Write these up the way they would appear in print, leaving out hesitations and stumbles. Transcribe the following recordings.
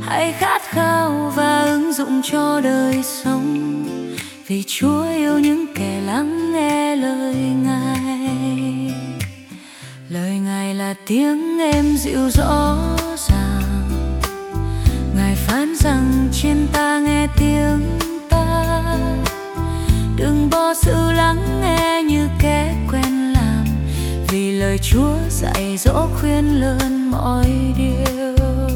hãy khát khao và ứng dụng cho đời sống, vì Chúa yêu những kẻ lắng nghe lời Ngài. Lời Ngài là tiếng êm dịu rõ ràng, Ngài phán rằng trên ta nghe tiếng ta. Đừng bỏ sự lắng nghe như kẻ quen làm, vì lời Chúa dạy dỗ khuyên lơn mọi điều.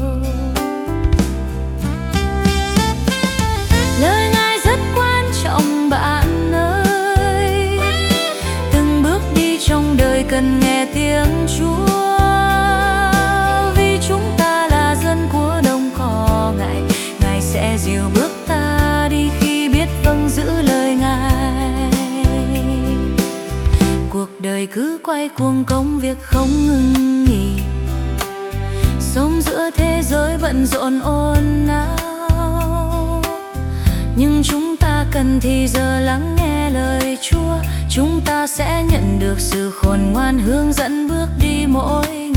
Lời Ngài rất quan trọng bạn ơi, từng bước đi trong đời cần nghe tiếng Chúa, vì chúng ta là dân của đồng cỏ. Ngài sẽ dìu bước ta đi khi biết vâng giữ lời Ngài. Cuộc đời cứ quay cuồng công việc không ngừng nghỉ, sống giữa thế giới bận rộn ồn ào, nhưng chúng ta cần thì giờ lắng nghe lời Chúa. Chúng ta sẽ nhận được sự khôn ngoan hướng dẫn bước đi mỗi